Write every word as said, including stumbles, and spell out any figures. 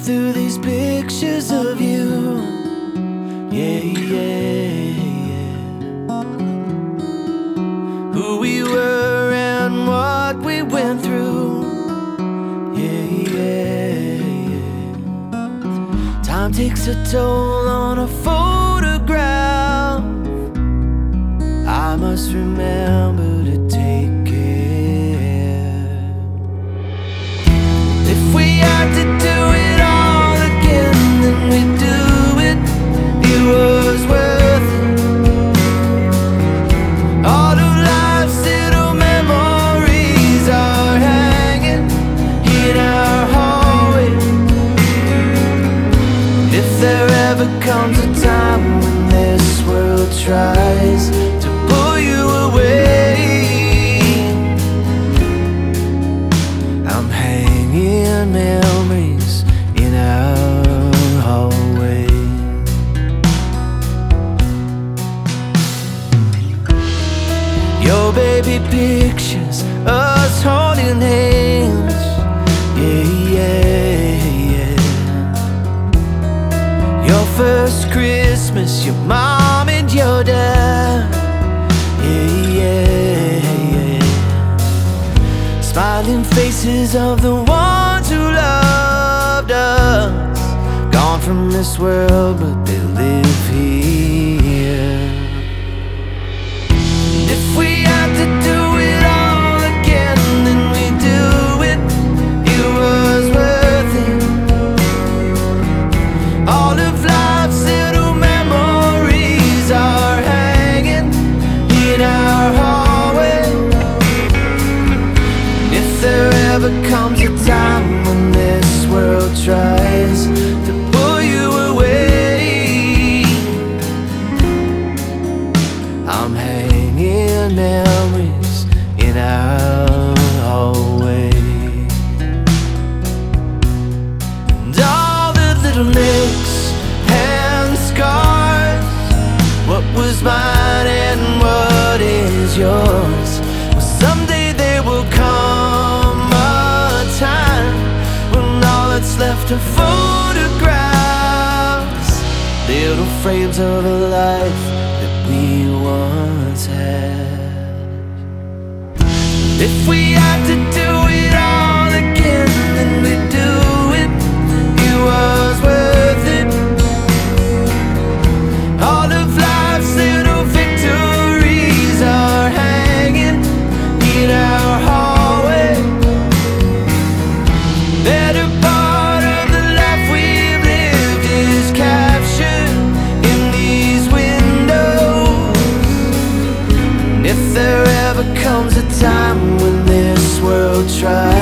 through these pictures of you. Yeah, yeah, yeah. Who we were and what we went through. Yeah, yeah, yeah. Time takes a toll on a photograph. I must remember to take care. If we had to do it all again, then we'd do it. It was worth it. All of life's little memories are hanging in our hallway. If there ever comes a time when this world tries to pull you away, I'm hanging memories in our hallway. Your baby pictures, us holding hands. Yeah, yeah, yeah. Your first Christmas, your mom and your dad. Yeah, yeah, yeah. Smiling faces of the ones who loved us, gone from this world, but they live here. If we had to do it all again, then we'd do it. It was worth it. All of life's little memories are hanging in our hallway. If there ever comes a time when this world tries to pull you away, I'm hanging memories in our hallway. And all the little nicks and scars, what was mine and what is yours. Well, someday there will come a time when all that's left are photographs, little frames of a life that we once had. If we had to do it all again, then we'd do it. It was worth it. All of life's little victories are hanging in our hallway. Better part of the life we've lived is captured in these windows. And if there ever comes a time when this world tries